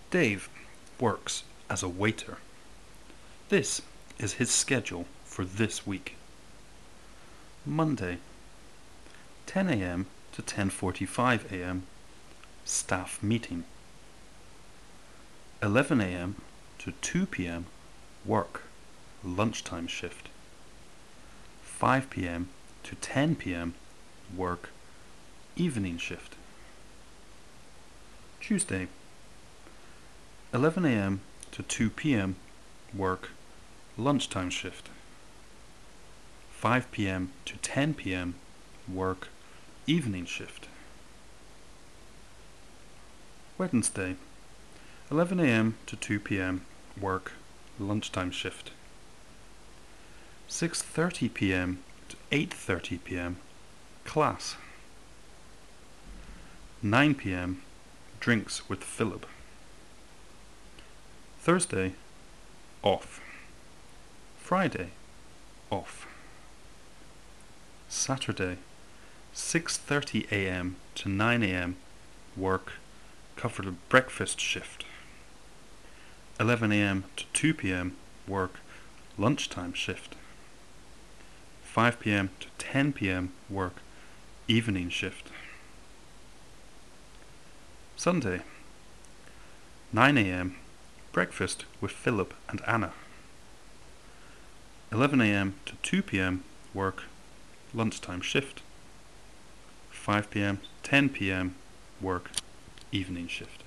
Dave works as a waiter. This is his schedule for this week. Monday, 10 a.m. to 10:45 a.m. staff meeting. 11 a.m. to 2 p.m. work, lunchtime shift. 5 p.m. to 10 p.m. work, evening shift. Tuesday, 11 a.m. to 2 p.m. work, lunchtime shift. 5 p.m. to 10 p.m. work, evening shift. Wednesday, 11 a.m. to 2 p.m. work, lunchtime shift. 6:30 p.m. to 8:30 p.m. class. 9 p.m. drinks with Philip. Thursday, off. Friday, off. Saturday, 6:30 a.m. to 9 a.m. work, covered a breakfast shift. 11 a.m. to 2 p.m. work, lunchtime shift. 5 p.m. to 10 p.m. work, evening shift. Sunday, 9 a.m. breakfast with Philip and Anna. 11 a.m. to 2 p.m. work, lunchtime shift. 5 p.m. to 10 p.m. work, evening shift.